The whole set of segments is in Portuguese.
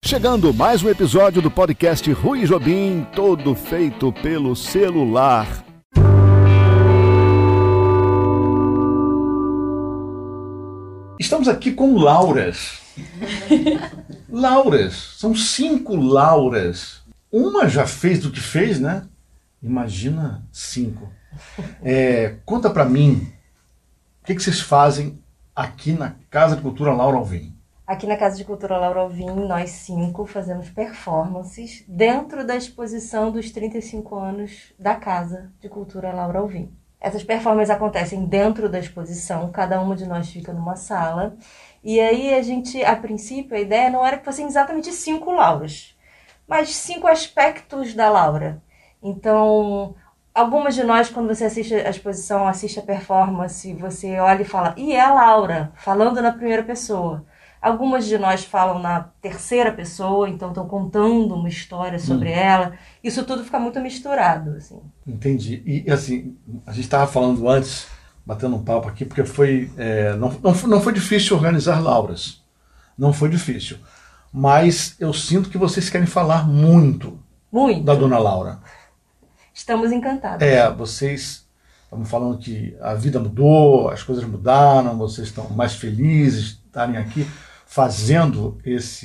Chegando mais um episódio do podcast Rui Jobim, todo feito pelo celular. Estamos aqui com Lauras. Lauras, são 5 Lauras. Uma já fez do que fez, né? Imagina 5. Conta pra mim, o que vocês fazem aqui na Casa de Cultura Laura Alvim? Aqui na Casa de Cultura Laura Alvim, nós 5 fazemos performances dentro da exposição dos 35 anos da Casa de Cultura Laura Alvim. Essas performances acontecem dentro da exposição, cada uma de nós fica numa sala. E aí a princípio, a ideia não era que fossem exatamente 5 Lauras, mas 5 aspectos da Laura. Então, algumas de nós, quando você assiste a exposição, assiste a performance, você olha e fala, e é a Laura, falando na primeira pessoa. Algumas de nós falam na terceira pessoa, então estão contando uma história sobre ela. Isso tudo fica muito misturado, assim. Entendi. E assim, a gente estava falando antes, batendo um papo aqui, porque não foi difícil organizar Lauras. Não foi difícil. Mas eu sinto que vocês querem falar muito. Da Dona Laura. Estamos encantados. Vocês estavam falando que a vida mudou, as coisas mudaram, vocês estão mais felizes de estarem aqui fazendo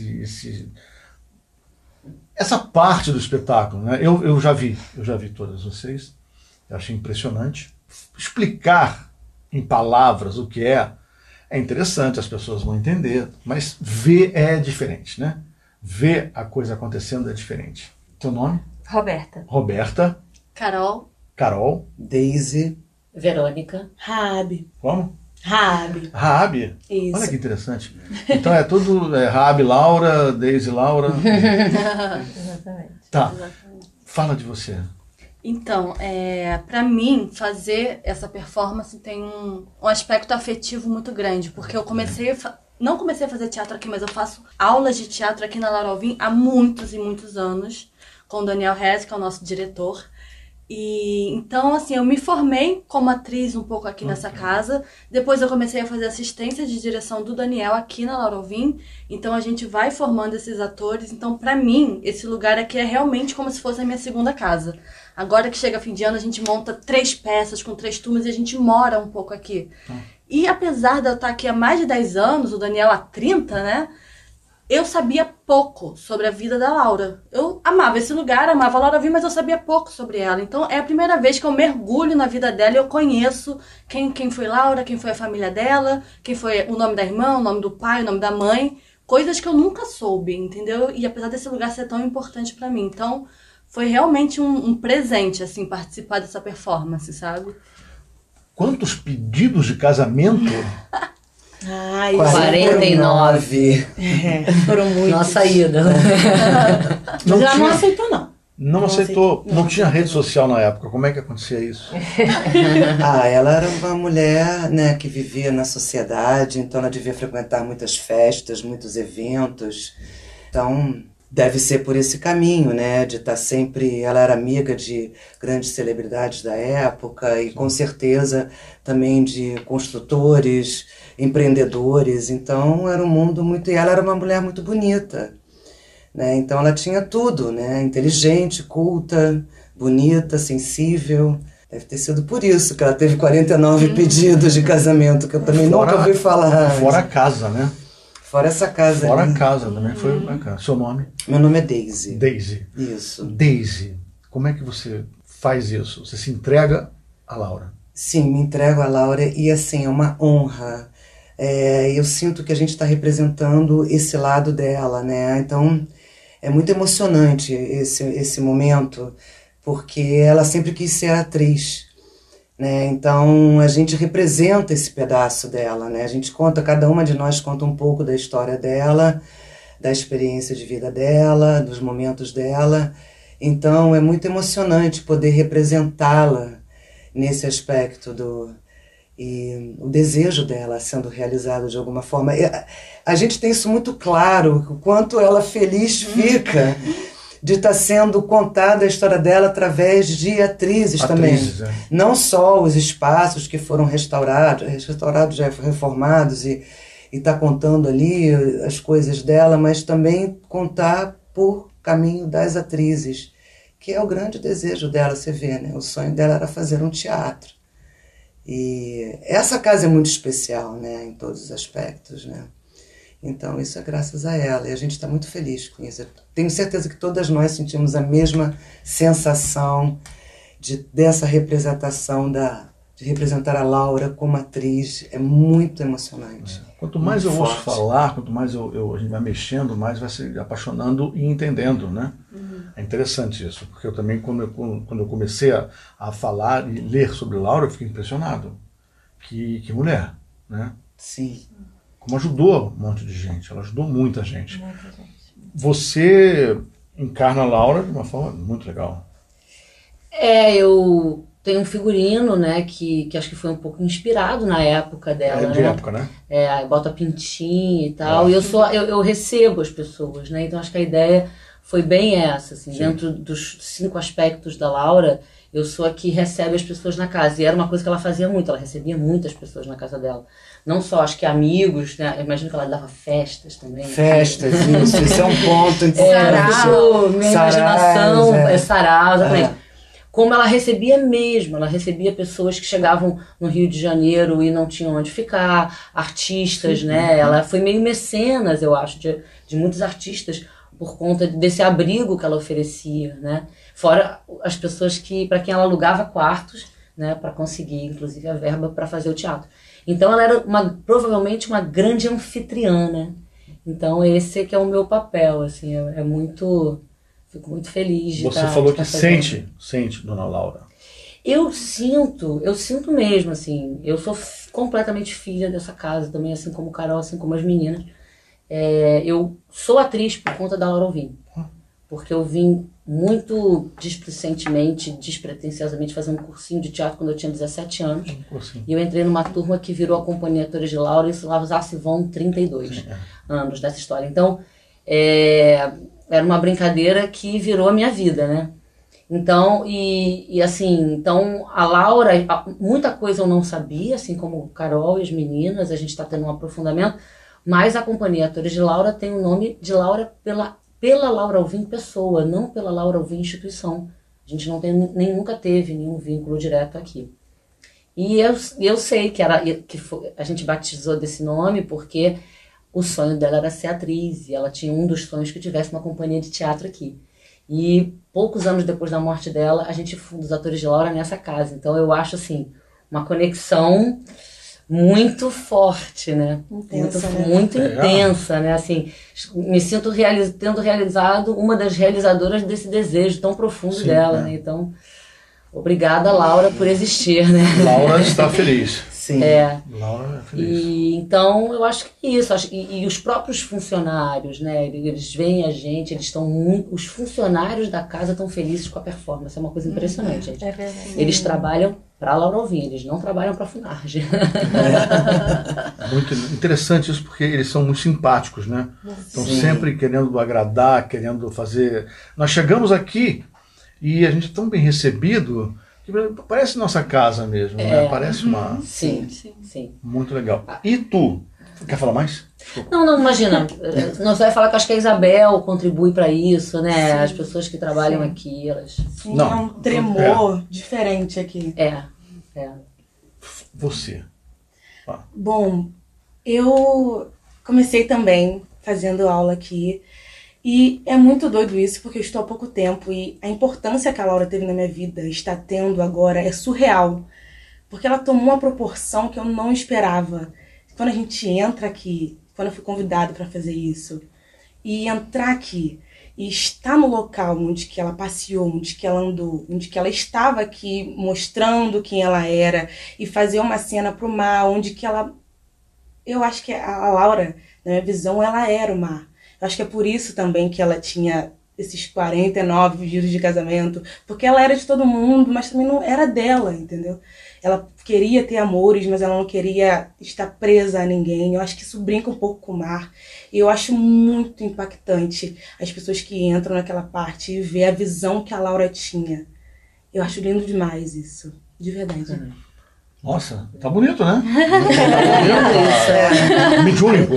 essa parte do espetáculo, né? Eu já vi todas vocês, eu achei impressionante. Explicar em palavras o que é interessante, as pessoas vão entender, mas ver é diferente, né? Ver a coisa acontecendo é diferente. Teu nome? Roberta. Carol. Daisy. Verônica. Raabe. Como? Raabe. Isso. Olha que interessante. Então é tudo Raabe, Laura, Daisy, Laura. Exatamente. Tá. Exatamente. Fala de você. Então, para mim, fazer essa performance tem um aspecto afetivo muito grande, porque eu não comecei a fazer teatro aqui, mas eu faço aulas de teatro aqui na Laura Alvim há muitos e muitos anos, com o Daniel Rez, que é o nosso diretor. E então, assim, eu me formei como atriz um pouco aqui nessa casa. Depois eu comecei a fazer assistência de direção do Daniel aqui na Laura Alvim. Então a gente vai formando esses atores. Então, pra mim, esse lugar aqui é realmente como se fosse a minha segunda casa. Agora que chega fim de ano, a gente monta 3 peças com 3 turmas e a gente mora um pouco aqui. E apesar de eu estar aqui há mais de 10 anos, o Daniel há 30, né? Eu sabia pouco sobre a vida da Laura. Eu amava esse lugar, amava a Laura Alvim, mas eu sabia pouco sobre ela. Então é a primeira vez que eu mergulho na vida dela e eu conheço quem foi Laura, quem foi a família dela, quem foi o nome da irmã, o nome do pai, o nome da mãe. Coisas que eu nunca soube, entendeu? E apesar desse lugar ser tão importante pra mim. Então foi realmente um presente, assim, participar dessa performance, sabe? Quantos pedidos de casamento... Ai, 49. Foram muitos. Nossa ida. Não aceitou, não. Não aceitou. Não tinha rede social na época. Como é que acontecia isso? Ela era uma mulher, né, que vivia na sociedade, então ela devia frequentar muitas festas, muitos eventos. Então, deve ser por esse caminho, né, de estar sempre... Ela era amiga de grandes celebridades da época e, com certeza, também de construtores, empreendedores. Então, era um mundo muito... E ela era uma mulher muito bonita, né? Então, ela tinha tudo, né? Inteligente, culta, bonita, sensível. Deve ter sido por isso que ela teve 49 pedidos de casamento, que eu também nunca ouvi falar. Fora a casa, né? Fora essa casa. Fora a casa também. Foi a casa. Seu nome? Meu nome é Daisy. Daisy. Isso. Daisy, como é que você faz isso? Você se entrega a Laura? Sim, me entrego a Laura e, assim, é uma honra. Eu sinto que a gente está representando esse lado dela, né? Então, é muito emocionante esse momento, porque ela sempre quis ser atriz, né? Então, a gente representa esse pedaço dela, né? Cada uma de nós conta um pouco da história dela, da experiência de vida dela, dos momentos dela. Então, é muito emocionante poder representá-la nesse aspecto e o desejo dela sendo realizado de alguma forma. A gente tem isso muito claro, o quanto ela feliz fica de estar sendo contada a história dela através de atrizes também. Não só os espaços que foram restaurados, já reformados, e e estar contando ali as coisas dela, mas também contar por caminho das atrizes, que é o grande desejo dela, você vê, né? O sonho dela era fazer um teatro. E essa casa é muito especial, né? Em todos os aspectos, né? Então isso é graças a ela e a gente está muito feliz com isso. Tenho certeza que todas nós sentimos a mesma sensação dessa representação de representar a Laura como atriz. É muito emocionante. Quanto mais muito eu ouço forte. falar, quanto mais a gente vai mexendo, mais vai se apaixonando e entendendo, né? É interessante isso, porque eu também, quando eu comecei a falar e ler sobre Laura, eu fiquei impressionado. Que mulher, né? Sim. Como ajudou um monte de gente, ela ajudou muita gente. Muita gente. Você encarna a Laura de uma forma muito legal. Eu tenho um figurino, né, que acho que foi um pouco inspirado na época dela, De né? época, né? Aí bota pintinho e tal, e eu recebo as pessoas, né? Então acho que a ideia foi bem essa, assim, Sim. dentro dos 5 aspectos da Laura, eu sou a que recebe as pessoas na casa. E era uma coisa que ela fazia muito, ela recebia muitas pessoas na casa dela. Não só, acho que amigos, né? Eu imagino que ela dava festas também. Festas, isso é um ponto importante. Minha imaginação é sarau, exatamente. É. Como ela recebia mesmo, ela recebia pessoas que chegavam no Rio de Janeiro e não tinham onde ficar, artistas, né? Ela foi meio mecenas, eu acho, de muitos artistas, por conta desse abrigo que ela oferecia, né? Fora as pessoas para quem ela alugava quartos, né? Para conseguir, inclusive, a verba para fazer o teatro. Então ela era provavelmente uma grande anfitriã, né? Então esse que é o meu papel, assim, fico muito feliz de Você falou que sente, Dona Laura. Eu sinto mesmo, assim, eu sou completamente filha dessa casa também, assim como Carol, assim como as meninas. Eu sou atriz por conta da Laura Alvim, porque eu vim muito displicentemente, despretensiosamente fazer um cursinho de teatro quando eu tinha 17 anos. E eu entrei numa turma que virou a Companhia Atores de Laura, e lá já se vão 32 anos dessa história. Então, era uma brincadeira que virou a minha vida, né? Então, então a Laura, muita coisa eu não sabia, assim como Carol e as meninas, a gente está tendo um aprofundamento, mas a Companhia Atores de Laura tem o nome de Laura pela Laura Alvim pessoa, não pela Laura Alvim instituição. A gente não tem, nem nunca teve nenhum vínculo direto aqui. E eu sei que a gente batizou desse nome porque o sonho dela era ser atriz, e ela tinha um dos sonhos que tivesse uma companhia de teatro aqui. E poucos anos depois da morte dela, a gente funda os Atores de Laura nessa casa. Então eu acho, assim, uma conexão muito forte, né? Muito intensa, né? Assim, me sinto tendo realizado uma das realizadoras desse desejo tão profundo dela, né? Então, obrigada, Laura, por existir, né? Laura está feliz. Sim. Laura é feliz. Então, eu acho que é isso. E os próprios funcionários, né? Eles veem a gente, eles estão muito... Os funcionários da casa estão felizes com a performance. É uma coisa impressionante, gente. É verdade. Eles trabalham para Laura Alvim, eles não trabalham para a Funarge. Muito interessante isso, porque eles são muito simpáticos, né? Estão sempre querendo agradar, querendo fazer... Nós chegamos aqui e a gente é tão bem recebido que parece nossa casa mesmo, né? Parece uma... Sim. Muito legal. E tu? Quer falar mais? Desculpa. Não, imagina. Não, você vai falar que acho que a Isabel contribui para isso, né? As pessoas que trabalham aqui, elas... Sim, é um tremor diferente aqui. Você. Bom, eu comecei também fazendo aula aqui. E é muito doido isso, porque eu estou há pouco tempo e a importância que a Laura teve na minha vida, está tendo agora, é surreal. Porque ela tomou uma proporção que eu não esperava. Quando a gente entra aqui, quando eu fui convidada para fazer isso, e entrar aqui, e estar no local onde que ela passeou, onde que ela andou, onde que ela estava aqui mostrando quem ela era, e fazer uma cena pro mar, onde que ela... Eu acho que a Laura, na minha visão, ela era o mar. Eu acho que é por isso também que ela tinha esses 49 pedidos de casamento, porque ela era de todo mundo, mas também não era dela, entendeu? Ela queria ter amores, mas ela não queria estar presa a ninguém. Eu acho que isso brinca um pouco com o mar. E eu acho muito impactante as pessoas que entram naquela parte e vê a visão que a Laura tinha. Eu acho lindo demais isso, de verdade. Nossa, tá bonito, né? É. Mediúnico.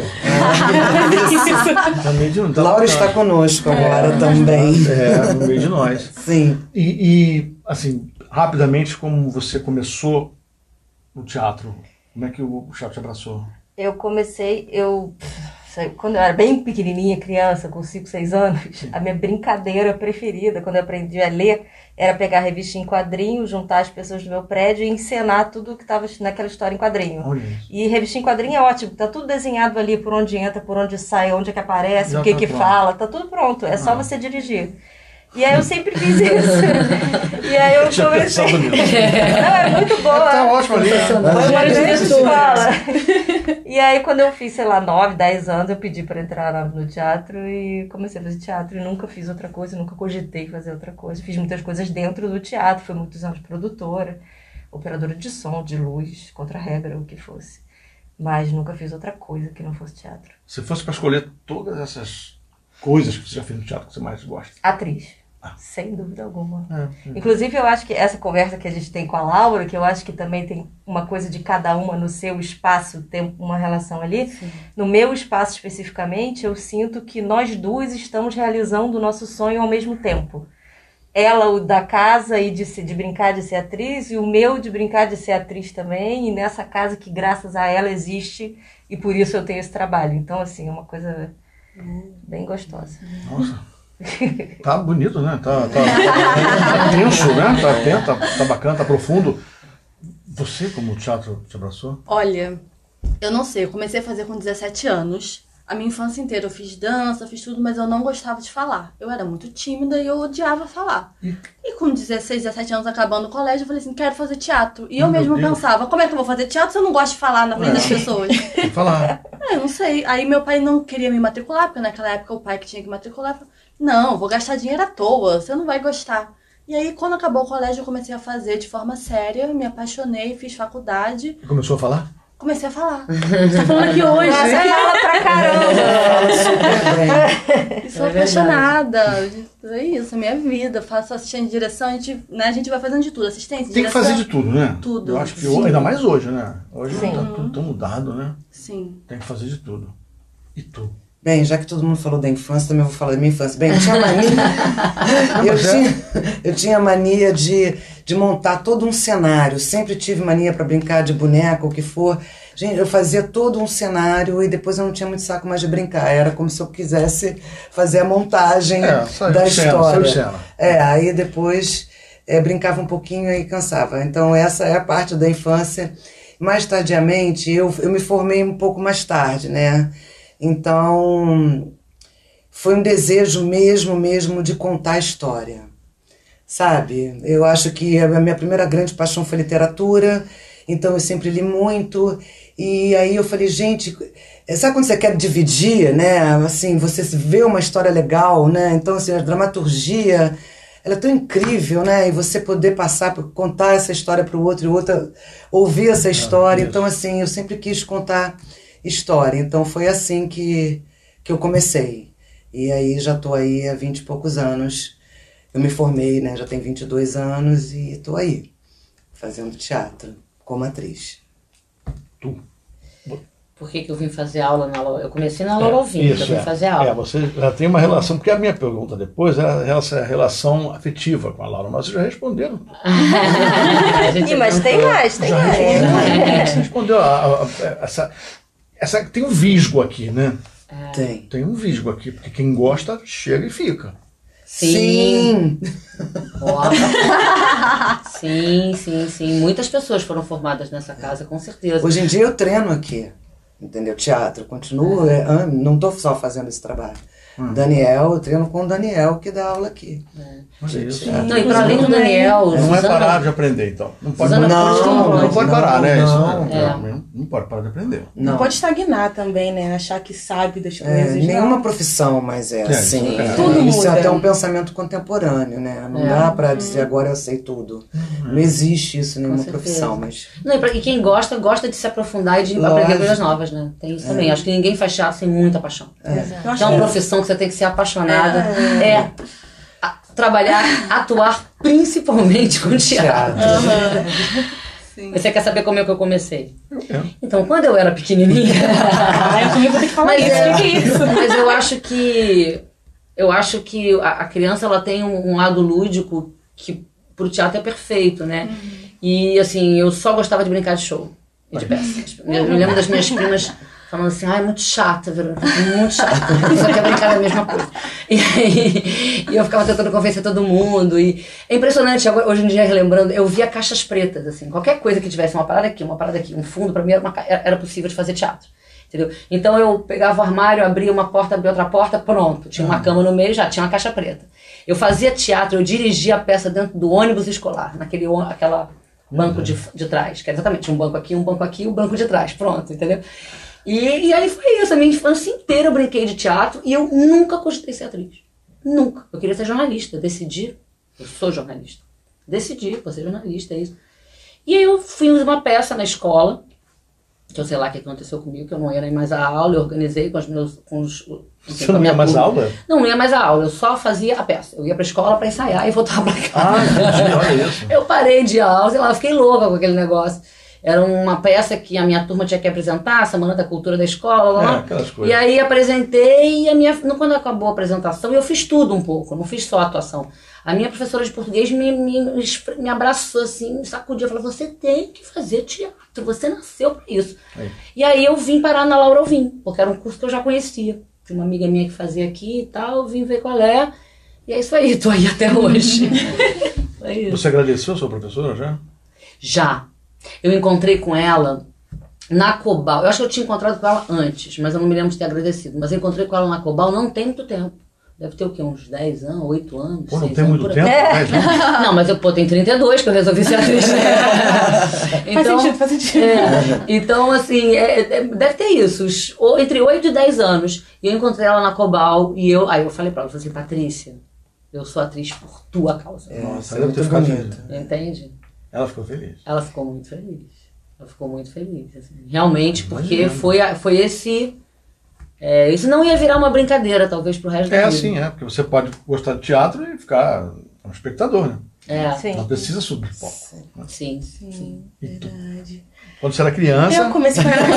Tá mediúnico. Laura está conosco agora também. No meio de nós. Sim. E, assim, rapidamente, como você começou no teatro? Como é que o teatro te abraçou? Eu comecei, quando eu era bem pequenininha, criança, com 5, 6 anos, a minha brincadeira preferida, quando eu aprendi a ler, era pegar a revista em quadrinho, juntar as pessoas do meu prédio e encenar tudo que estava naquela história em quadrinho. Olha isso. E revista em quadrinho é ótimo, tá tudo desenhado ali, por onde entra, por onde sai, onde é que aparece, Já o que tá que pronto. fala, tá tudo pronto, é só você dirigir. E aí eu sempre fiz isso. E aí eu Tinha comecei... pensado nisso. Não, é muito boa. Tá ótimo ali. Foi uma grande escola. E aí, quando eu fiz, sei lá, 9, 10 anos, eu pedi para entrar no teatro e comecei a fazer teatro e nunca fiz outra coisa, nunca cogitei fazer outra coisa. Fiz muitas coisas dentro do teatro, fui muitos anos produtora, operadora de som, de luz, contra-regra, o que fosse. Mas nunca fiz outra coisa que não fosse teatro. Se fosse para escolher todas essas coisas que você já fez no teatro que você mais gosta. Atriz. Sem dúvida alguma. É. Inclusive, eu acho que essa conversa que a gente tem com a Laura, que eu acho que também tem uma coisa de cada uma no seu espaço, tem uma relação ali. Sim. No meu espaço especificamente, eu sinto que nós duas estamos realizando o nosso sonho ao mesmo tempo. Ela, o da casa e de brincar de ser atriz, e o meu de brincar de ser atriz também, e nessa casa que graças a ela existe, e por isso eu tenho esse trabalho. Então, assim, é uma coisa bem gostosa. Nossa. Tá bonito, né? Tá tenso, né? Tá atento, tá bacana, tá profundo. Você, como o teatro te abraçou? Olha, eu não sei, eu comecei a fazer com 17 anos. A minha infância inteira eu fiz dança, fiz tudo, mas eu não gostava de falar. Eu era muito tímida e eu odiava falar. E com 16, 17 anos acabando o colégio, eu falei assim, quero fazer teatro. E eu mesma pensava, como é que eu vou fazer teatro se eu não gosto de falar na frente das pessoas? Vou falar. Eu não sei. Aí meu pai não queria me matricular, porque naquela época o pai que tinha que matricular falou, não, vou gastar dinheiro à toa, você não vai gostar. E aí, quando acabou o colégio, eu comecei a fazer de forma séria, me apaixonei, fiz faculdade. Começou a falar? Comecei a falar. Você tá falando aqui hoje. Nossa, fala pra caramba! E sou apaixonada. É isso, é minha vida. Faço assistente de direção, a gente vai fazendo de tudo. Assistência, Tem que direção. fazer de tudo, né? Tudo. Eu acho que Sim. ainda mais hoje, né? Hoje Sim. tá tudo tão mudado, né? Sim. Tem que fazer de tudo. E tu? Bem, já que todo mundo falou da infância, também vou falar da minha infância. Bem, eu tinha mania. eu tinha mania de montar todo um cenário. Sempre tive mania para brincar de boneca, o que for. Gente, eu fazia todo um cenário e depois eu não tinha muito saco mais de brincar. Era como se eu quisesse fazer a montagem da história. Aí depois brincava um pouquinho e cansava. Então essa é a parte da infância. Mais tardiamente, eu me formei um pouco mais tarde, né? Então, foi um desejo mesmo de contar a história, sabe? Eu acho que a minha primeira grande paixão foi literatura, então eu sempre li muito, e aí eu falei, gente, sabe quando você quer dividir, né? Assim, você vê uma história legal, né? Então, assim, a dramaturgia, ela é tão incrível, né? E você poder contar essa história para o outro, e o outro ouvir essa história. Então, assim, eu sempre quis contar história. Então foi assim que eu comecei. E aí já tô aí há 20 e poucos anos. Eu me formei, né? Já tenho 22 anos e tô aí, fazendo teatro como atriz. Tu? Por que eu vim fazer aula na Laura? Eu comecei na Laura Alvim, eu vim fazer aula. Você já tem uma relação, porque a minha pergunta depois era essa relação afetiva com a Laura, mas vocês já responderam. Mas tem mais, tem mais. Você respondeu tem um visgo aqui, né? Tem um visgo aqui, porque quem gosta chega e fica. Sim. Sim. Muitas pessoas foram formadas nessa casa, com certeza. Hoje em dia eu treino aqui, entendeu? Teatro. Continuo, não estou só fazendo esse trabalho. Daniel, eu treino com o Daniel que dá aula aqui. Mas é isso. Não, e para além do Daniel, não é parar de aprender, então. Não pode, não pode parar, né? Não. Não pode parar de aprender. Não pode estagnar também, né? Achar que sabe das coisas. Nenhuma profissão mais é assim. Tudo isso muda. é até um pensamento contemporâneo, né? Não dá pra dizer agora eu sei tudo. Não existe isso em nenhuma profissão, mas... Não, e quem gosta de se aprofundar e de aprender coisas novas, né? Tem isso também. Acho que ninguém faz teatro sem muita paixão. Então é uma profissão que você tem que ser apaixonada. Trabalhar, atuar principalmente com teatro. Sim. Você quer saber como é que eu comecei? Eu quero. Então, quando eu era pequenininha... Eu também vou ter que falar Mas isso. O que é isso? Mas eu acho que a criança ela tem um lado lúdico que pro teatro é perfeito, né? E assim, eu só gostava de brincar de show e de peça. Eu me lembro das minhas primas falando assim, é muito chata, Verônica, muito chata, só quer brincar da mesma coisa. E aí eu ficava tentando convencer todo mundo. E é impressionante, agora, hoje em dia, relembrando, eu via caixas pretas, assim, qualquer coisa que tivesse uma parada aqui, um fundo, pra mim era possível de fazer teatro. Entendeu? Então eu pegava o armário, abria uma porta, abria outra porta, pronto. Tinha uma cama no meio, já tinha uma caixa preta. Eu fazia teatro, eu dirigia a peça dentro do ônibus escolar, aquela banco de trás, que é exatamente um banco aqui, o banco de trás, pronto, entendeu? E aí foi isso, a minha infância inteira eu brinquei de teatro e eu nunca cogitei ser atriz. Nunca. Eu queria ser jornalista, decidi, eu sou jornalista. Decidi, vou ser jornalista, é isso. E aí eu fiz uma peça na escola, que eu sei lá o que aconteceu comigo, que eu não ia nem mais à aula, eu organizei com os meus... Você não ia mais à aula? Não ia mais à aula, eu só fazia a peça. Eu ia pra escola pra ensaiar e voltava pra casa. Entendi, olha isso. Eu parei de aula, sei lá, eu fiquei louca com aquele negócio. Era uma peça que a minha turma tinha que apresentar, a Semana da Cultura da escola, lá. Aquelas coisas. E aí apresentei e quando acabou a apresentação, eu fiz tudo um pouco, não fiz só a atuação. A minha professora de português me abraçou assim, me sacudiu, falou, você tem que fazer teatro, você nasceu pra isso. Aí. E aí eu vim parar na Laura Alvim, porque era um curso que eu já conhecia. Tinha uma amiga minha que fazia aqui e tal, eu vim ver qual é. E é isso aí, tô aí até hoje. Foi isso. Você agradeceu a sua professora já? Já. Eu encontrei com ela na Cobal. Eu acho que eu tinha encontrado com ela antes, mas eu não me lembro de ter agradecido. Mas eu encontrei com ela na Cobal não tem muito tempo. Deve ter o quê? Uns 10 anos, 8 anos? Pô, não 6 tem anos, muito por aí. tempo? 10 anos? Não, mas eu tenho 32 que eu resolvi ser atriz. Faz sentido. Então, assim, deve ter isso, entre 8 e 10 anos. E eu encontrei ela na Cobal e aí eu falei pra ela, assim, Patrícia, eu sou atriz por tua causa. Nossa, é deve ter muito ficado bonito. feliz. Entende? Ela ficou feliz. Ela ficou muito feliz. Assim. Realmente, porque foi esse... isso não ia virar uma brincadeira, talvez, pro resto da vida. Assim, porque você pode gostar de teatro e ficar um espectador, né? Sim. Não precisa subir palco. Sim. Sim, verdade. Quando você era criança... Eu comecei quando era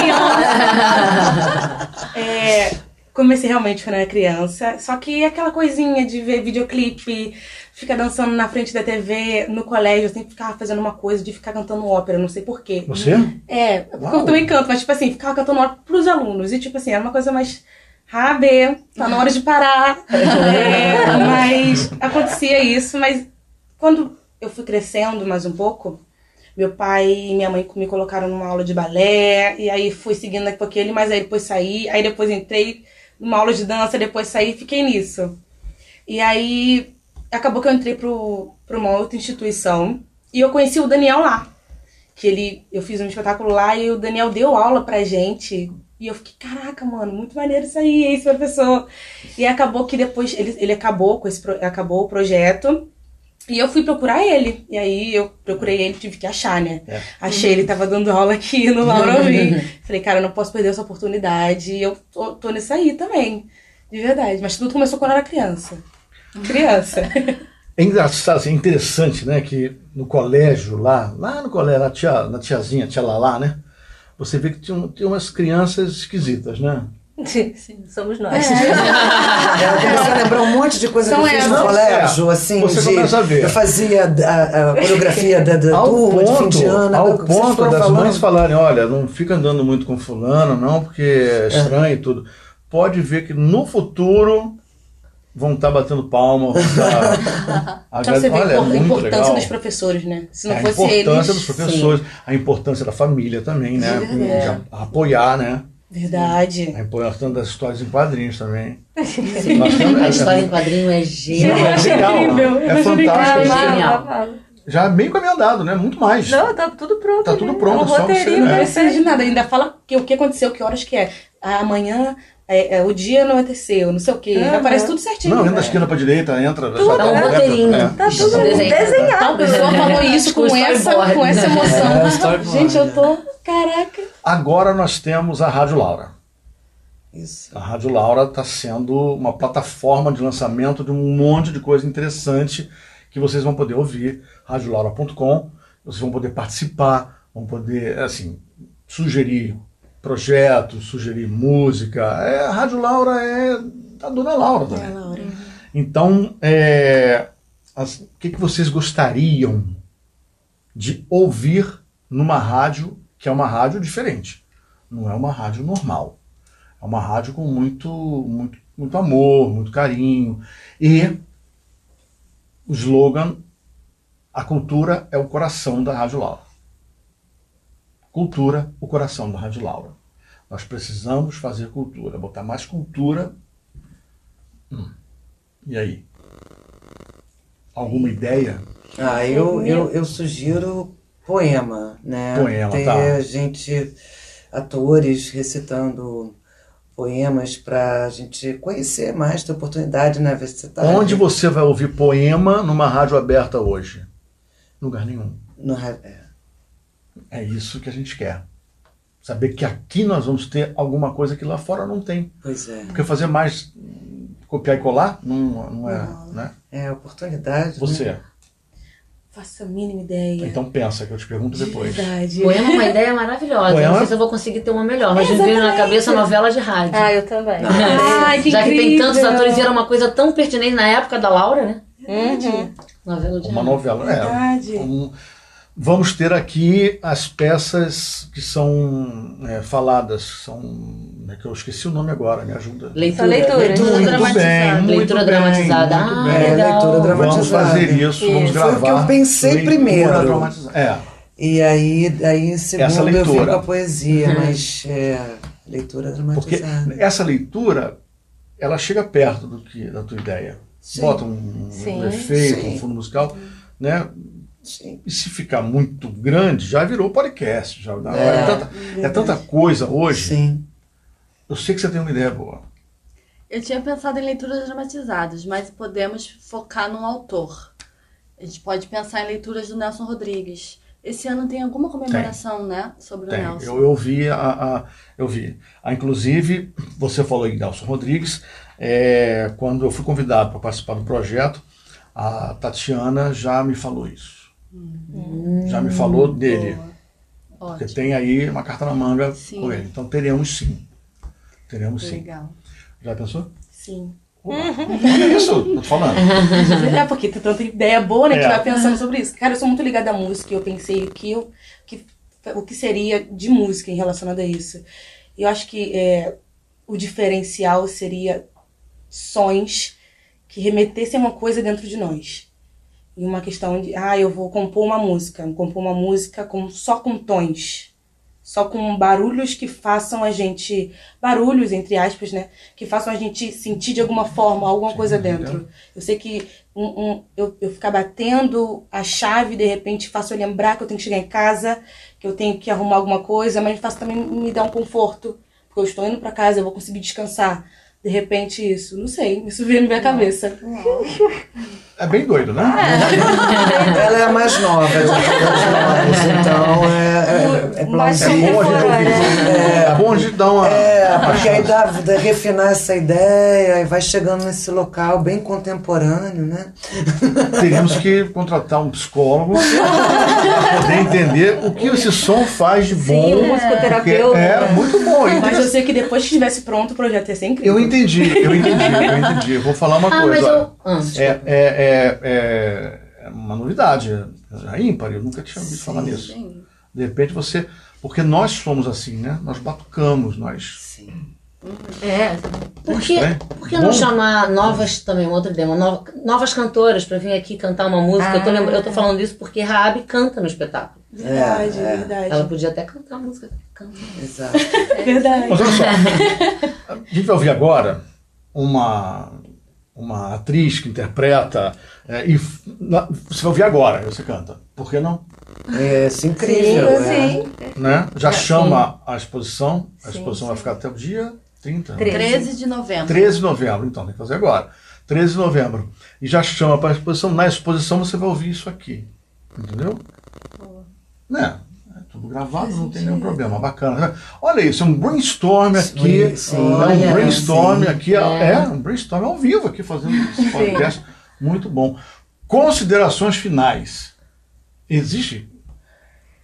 criança. Comecei realmente quando era criança. Só que aquela coisinha de ver videoclipe, ficar dançando na frente da TV, no colégio, eu sempre ficava fazendo uma coisa de ficar cantando ópera, não sei porquê. Você? Porque eu também canto, mas tipo assim, ficava cantando ópera pros alunos. E tipo assim, era uma coisa mais... tá na hora de parar. Mas acontecia isso, mas quando eu fui crescendo mais um pouco, meu pai e minha mãe me colocaram numa aula de balé, e aí fui seguindo com aquele, mas aí depois saí, aí depois entrei numa aula de dança, depois saí e fiquei nisso. E aí acabou que eu entrei pra uma outra instituição, e eu conheci o Daniel lá. Eu fiz um espetáculo lá e o Daniel deu aula pra gente. E eu fiquei, caraca, mano, muito maneiro isso aí, esse professor. E acabou que depois ele acabou acabou o projeto. E eu fui procurar ele. E aí eu procurei ele, tive que achar, né? Achei, ele tava dando aula aqui no Laura Alvim. Falei, cara, eu não posso perder essa oportunidade. E eu tô nisso aí também, de verdade. Mas tudo começou quando eu era criança. É engraçado, assim, interessante, né? Que no colégio lá no colégio, na tiazinha, tia Lalá, né? Você vê que tinha umas crianças esquisitas, né? Sim, somos nós. Ela começou a lembrar um monte de coisa que eu fiz no colégio, assim, você começa a ver. Eu fazia a coreografia da turma de fim de ano. Ao ponto das mães falarem, olha, não fica andando muito com fulano, não, porque é estranho e tudo. Pode ver que no futuro vão estar batendo palma, vão estar... Então você vê Olha, a importância legal. dos professores, né? Se não A fosse importância eles... dos professores, a importância da família também, né? De apoiar, né? Verdade. A importância das histórias em quadrinhos também. A história em quadrinho é genial. É genial, incrível. é fantástico. Genial. Já bem caminhado, né? Muito mais. Não, tá tudo pronto. Tá tudo né? pronto, É um só roteirinho, você, Não né? precisa de nada. Ainda fala o que aconteceu, que horas que é. Amanhã, o dia não aconteceu, não sei o quê. Aparece tudo certinho. Não, entra da esquerda pra direita, entra... É um roteirinho. Tá tudo desenhado. Tal pessoa falou isso com essa emoção. Gente, eu tô... Caraca. Agora nós temos a Rádio Laura. Isso. A Rádio Laura está sendo uma plataforma de lançamento de um monte de coisa interessante que vocês vão poder ouvir, radiolaura.com, vocês vão poder participar, vão poder, assim, sugerir projetos, sugerir música. A Rádio Laura é da Dona Laura também. Laura. Então, o que vocês gostariam de ouvir numa rádio que é uma rádio diferente? Não é uma rádio normal. É uma rádio com muito amor, muito carinho. E o slogan, a cultura é o coração da Rádio Laura. Cultura, o coração da Rádio Laura. Nós precisamos fazer cultura, botar mais cultura. E aí? Alguma ideia? Eu sugiro poema, né? Poema, ter atores recitando poemas pra gente conhecer mais, ter oportunidade, né? Ver se você tá Onde você vai ouvir poema numa rádio aberta hoje? Lugar nenhum. É isso que a gente quer. Saber que aqui nós vamos ter alguma coisa que lá fora não tem. Pois é. Porque fazer mais copiar e colar não é, né? É oportunidade. Você. Né? Faço a mínima ideia. Então pensa, que eu te pergunto depois. Verdade. Poema é uma ideia maravilhosa. Poema? Não sei se eu vou conseguir ter uma melhor, mas me veio na cabeça a novela de rádio. Eu também. Ai, que Já que tem incrível. tantos atores e era uma coisa tão pertinente na época da Laura, né? Uhum. Novela de Uma rádio. novela. Verdade. Vamos ter aqui as peças que são faladas. São. É que eu esqueci o nome agora, me ajuda. Leitura. Leitura. Muito dramatizada. bem, muito Leitura bem, dramatizada. muito Ah, bem. legal. leitura dramatizada. Vamos fazer isso, vamos Isso. gravar. Foi o que eu pensei leitura primeiro. dramatizada. E aí segundo eu leitura. vim com a poesia, mas leitura Porque dramatizada. essa leitura, ela chega perto da tua ideia. Sim. Bota um Sim. efeito, Sim. um fundo musical, né? Sim. E se ficar muito grande, já virou podcast. É tanta coisa hoje. Sim. Eu sei que você tem uma ideia boa. Eu tinha pensado em leituras dramatizadas, mas podemos focar num autor. A gente pode pensar em leituras do Nelson Rodrigues. Esse ano tem alguma comemoração, né, sobre o Tem. Nelson. Eu vi. Eu vi. Inclusive, você falou em Nelson Rodrigues. Quando eu fui convidado para participar do projeto, a Tatiana já me falou isso. Já me falou dele. Boa. Porque Ótimo. tem aí uma carta na manga Sim. com ele. Então teremos sim. Teremos sim. Legal. Já pensou? Sim. É isso, tô te falando. É, porque tem tanta ideia boa, né, que É. vai pensando sobre isso. Cara, eu sou muito ligada à música e eu pensei o que seria de música em relacionado a isso. E eu acho que o diferencial seria sons que remetessem a uma coisa dentro de nós. E uma questão de, eu vou compor uma música só com tons. Só com barulhos que façam a gente... Barulhos, entre aspas, né? Que façam a gente sentir de alguma forma alguma coisa dentro. Eu sei que eu ficar batendo a chave, de repente, faço eu lembrar que eu tenho que chegar em casa, que eu tenho que arrumar alguma coisa, mas faço também me dar um conforto. Porque eu estou indo para casa, eu vou conseguir descansar. De repente, isso. Não sei, isso veio na minha cabeça. É bem doido, né? Ela é a mais nova de todas nós, então é Mais plausível. bom a gente ouvir. É bom a gente dar uma. Porque aí dá refinar essa ideia e vai chegando nesse local bem contemporâneo, né? Teríamos que contratar um psicólogo para poder entender o que esse som faz de bom. Sim, um musicoterapeuta. É muito bom. Mas eu sei que depois que estivesse pronto, o projeto ia ser incrível. Eu entendi. Eu vou falar uma Mas coisa. eu... É uma novidade. É ímpar, eu nunca tinha ouvido falar nisso. Sim. De repente você. Porque nós somos assim, né? Nós batucamos, nós. Sim. Por Estranho. que não chamar novas, também, uma outra ideia, novas cantoras para vir aqui cantar uma música? Eu tô falando isso porque Rabi canta no espetáculo. Verdade, verdade. Ela podia até cantar a música. Canta. Exato. Verdade. Mas olha só, a gente vai ouvir agora uma atriz que interpreta, você vai ouvir agora, você canta. Por que não? É incrível, né? Sim. Né? Já chama a exposição, a Sim, exposição vai ficar até o dia 30. 13 de novembro. 13 de novembro, então tem que fazer agora. 13 de novembro. E já chama para a exposição. Na exposição você vai ouvir isso aqui. Entendeu? Né? É tudo gravado, não tem nenhum problema. Bacana. Né? Olha isso, é um brainstorm aqui. Sim, É um brainstorm sim. aqui. Um brainstorm ao vivo aqui, fazendo esse podcast. Muito bom. Considerações finais. Existe?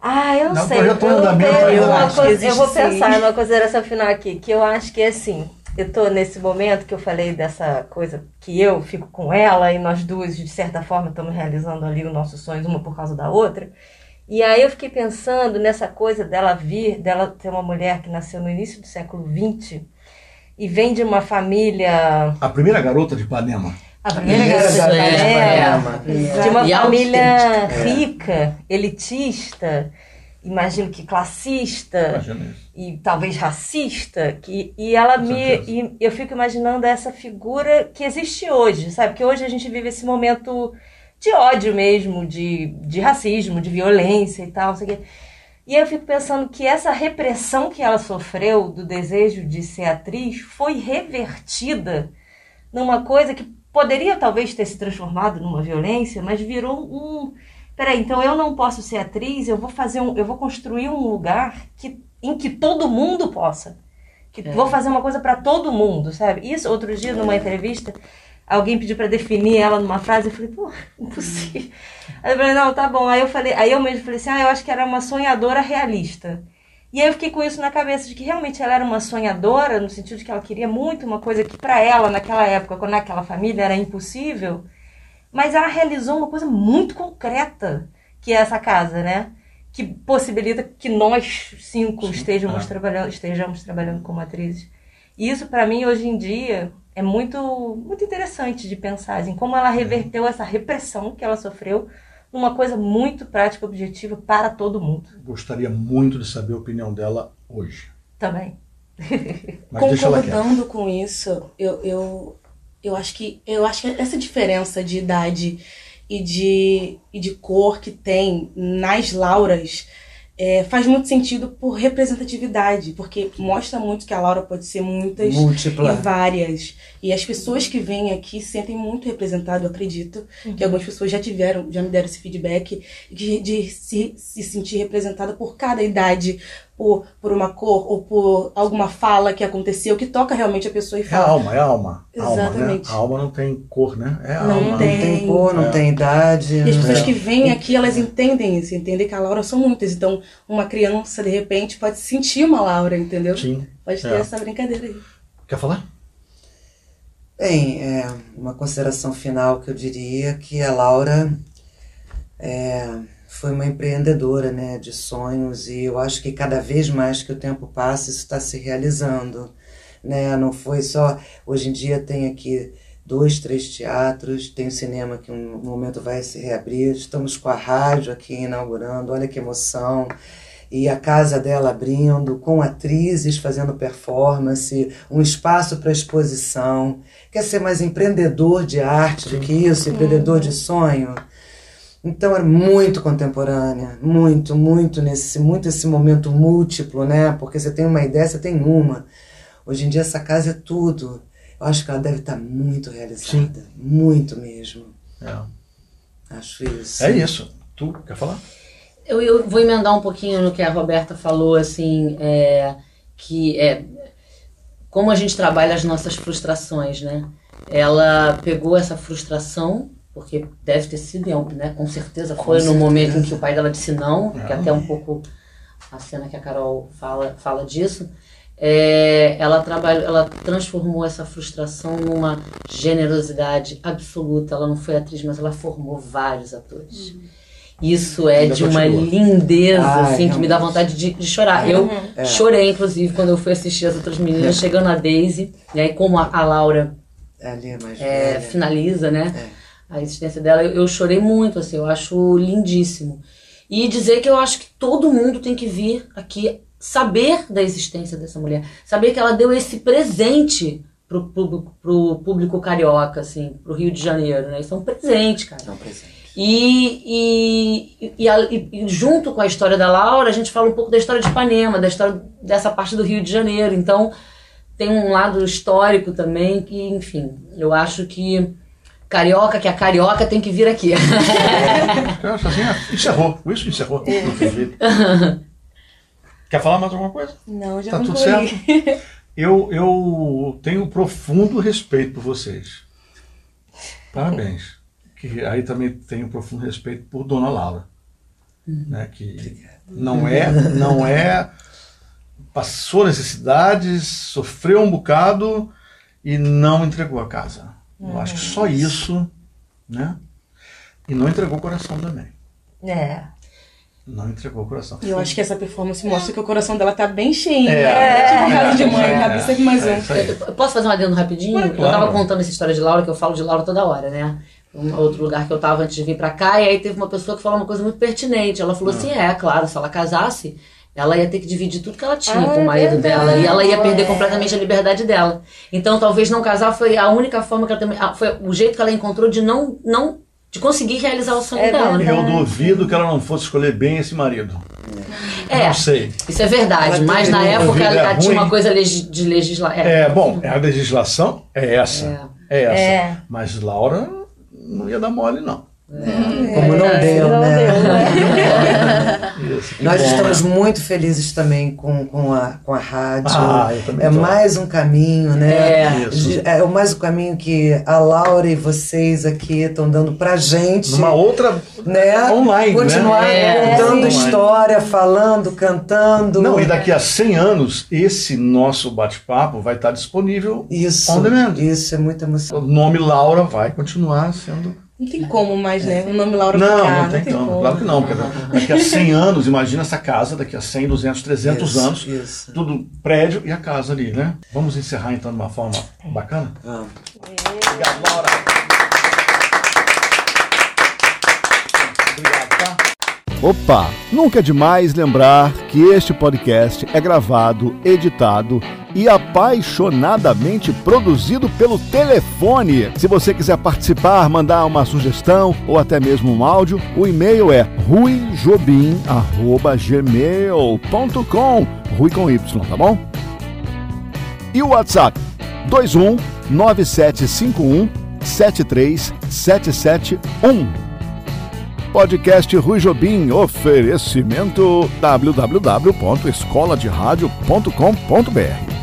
Eu não Não, sei. projeto em andamento tenho ainda uma não. coisa- eu vou Existe, sim. pensar numa consideração final aqui, que eu acho que assim, eu tô nesse momento que eu falei dessa coisa que eu fico com ela e nós duas, de certa forma, estamos realizando ali os nossos sonhos, uma por causa da outra. E aí eu fiquei pensando nessa coisa dela ter uma mulher que nasceu no início do século XX e vem de uma família... A primeira garota de Ipanema. A primeira Isso, garota de é, Ipanema, é. de uma E família autêntica. rica, elitista, imagino que classista Imagina isso. e talvez racista, e ela Com me certeza. e eu fico imaginando essa figura que existe hoje, sabe? Que hoje a gente vive esse momento de ódio mesmo, de racismo, de violência e tal, não sei o quê. E eu fico pensando que essa repressão que ela sofreu do desejo de ser atriz foi revertida numa coisa que poderia talvez ter se transformado numa violência, mas virou peraí, então eu não posso ser atriz, eu vou construir um lugar em que todo mundo possa. Vou fazer uma coisa para todo mundo, sabe? Isso, outro dia, numa entrevista, alguém pediu para definir ela numa frase, eu falei, pô, impossível. Aí eu falei, não, tá bom. Aí eu mesmo falei assim, eu acho que era uma sonhadora realista. E aí eu fiquei com isso na cabeça, de que realmente ela era uma sonhadora, no sentido de que ela queria muito uma coisa que para ela, naquela época, naquela família, era impossível. Mas ela realizou uma coisa muito concreta, que é essa casa, né? Que possibilita que nós cinco estejamos trabalhando como atrizes. E isso, para mim, hoje em dia, é muito, muito interessante de pensar, assim, como ela reverteu essa repressão que ela sofreu numa coisa muito prática, objetiva para todo mundo. Gostaria muito de saber a opinião dela hoje. Também. Mas deixa ela quieta. Concordando com isso, eu acho que essa diferença de idade e de cor que tem nas Lauras faz muito sentido por representatividade, porque mostra muito que a Laura pode ser muitas Múltipla. e várias. E as pessoas que vêm aqui se sentem muito representadas, eu acredito que algumas pessoas já me deram esse feedback de se sentir representada por cada idade, por uma cor ou por alguma fala que aconteceu, que toca realmente a pessoa e É a fala. alma, é a alma. Exatamente. A alma não tem cor, né? É a Não alma. Não tem cor, não tem idade. E as pessoas né? que vêm aqui, elas entendem isso, entendem que a Laura são muitas. Então, uma criança, de repente, pode se sentir uma Laura, entendeu? Sim. Pode ter essa brincadeira aí. Quer falar? Bem, uma consideração final que eu diria que a Laura foi uma empreendedora, né, de sonhos, e eu acho que cada vez mais que o tempo passa isso está se realizando, né? Não foi só... Hoje em dia tem aqui 2, 3 teatros, tem o cinema que um momento vai se reabrir, estamos com a rádio aqui inaugurando, olha que emoção, e a casa dela abrindo, com atrizes fazendo performance, um espaço para exposição. Quer ser mais empreendedor de arte do que isso, empreendedor de sonho? Então é muito contemporânea, muito esse momento múltiplo, né? Porque você tem uma ideia, você tem uma. Hoje em dia essa casa é tudo. Eu acho que ela deve estar muito realizada, muito mesmo. Acho isso. É isso. Tu quer falar? Eu vou emendar um pouquinho no que a Roberta falou, assim, como a gente trabalha as nossas frustrações, né? Ela pegou essa frustração, porque deve ter sido, né? Com certeza foi no momento em que o pai dela disse não, que até um pouco a cena que a Carol fala disso. Ela transformou essa frustração numa generosidade absoluta. Ela não foi atriz, mas ela formou vários atores. Isso é de uma lindeza, assim, que me dá vontade de chorar. Eu chorei, inclusive, quando eu fui assistir as outras meninas, chegando a Daisy, e aí como a Laura finaliza, né, a existência dela, eu chorei muito, assim, eu acho lindíssimo. E dizer que eu acho que todo mundo tem que vir aqui saber da existência dessa mulher, saber que ela deu esse presente pro público carioca, assim, pro Rio de Janeiro, né? Isso é um presente, cara. É um presente. E junto com a história da Laura, a gente fala um pouco da história de Ipanema, da história dessa parte do Rio de Janeiro. Então, tem um lado histórico também que, enfim, eu acho que a carioca tem que vir aqui. Eu acho assim, encerrou. Isso encerrou. Não tem jeito. Quer falar mais alguma coisa? Não, já tá não tudo vou certo? ir. Eu tenho profundo respeito por vocês. Parabéns. Que aí também tenho profundo respeito por Dona Laura. né? Que não é passou necessidades, sofreu um bocado e não entregou a casa. Eu acho que só isso, né? E não entregou o coração também. Não entregou o coração. E eu acho que essa performance mostra que o coração dela tá bem cheinho. Tipo casa de mãe, cabe sempre mais um. Eu posso fazer um adendo rapidinho? Claro. Eu tava contando essa história de Laura, que eu falo de Laura toda hora, né? Outro lugar que eu tava antes de vir pra cá, e aí teve uma pessoa que falou uma coisa muito pertinente. Ela falou assim, claro, se ela casasse, ela ia ter que dividir tudo que ela tinha com o marido dela. E ela ia perder completamente a liberdade dela. Então, talvez não casar foi a única forma que ela também... Foi o jeito que ela encontrou de de conseguir realizar o sonho dela. Eu duvido que ela não fosse escolher bem esse marido. Não sei. Isso é verdade, mas na época ela tinha uma coisa de legislar. Bom, a legislação é essa. Mas Laura não ia dar mole, não. Como não deu, né? Isso, Nós bom, estamos né? muito felizes também com a rádio. Eu também tô. Mais um caminho, né? Isso. É mais um caminho que a Laura e vocês aqui estão dando pra gente. Numa outra, né? online, continuar contando Online. história, falando, cantando. Não, e daqui a 100 anos, esse nosso bate-papo vai estar disponível Isso, on demand. isso é muito O emocionante. nome Laura vai continuar sendo... Não tem como mais, né? O nome Laura Não, ficar. não tem como. Claro que não. Porque daqui a 100 anos, imagina essa casa, daqui a 100, 200, 300 anos, Isso. tudo prédio e a casa ali, né? Vamos encerrar então de uma forma bacana? Obrigado, Laura. Obrigado, tá? Opa! Nunca é demais lembrar que este podcast é gravado, editado e apaixonadamente produzido pelo telefone. Se você quiser participar, mandar uma sugestão ou até mesmo um áudio, o e-mail é ruijobim@gmail.com. Rui com Y, tá bom? E o WhatsApp? 21 9751 73771. Podcast Rui Jobim, oferecimento www.escoladeradio.com.br.